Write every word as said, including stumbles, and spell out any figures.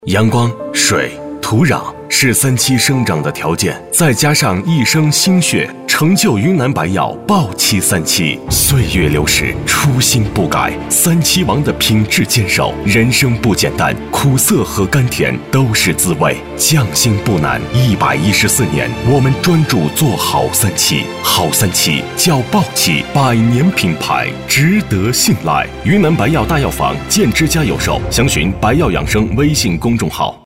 阳光、水、土壤是三七生长的条件，再加上一生心血，成就云南白药爆七三七。岁月流逝，初心不改，三七王的品质坚守。人生不简单，苦涩和甘甜都是滋味。匠心不难，一百一十四年，我们专注做好三七。好三七叫爆七，百年品牌，值得信赖。云南白药大药房建之家有售，详询白药养生微信公众号。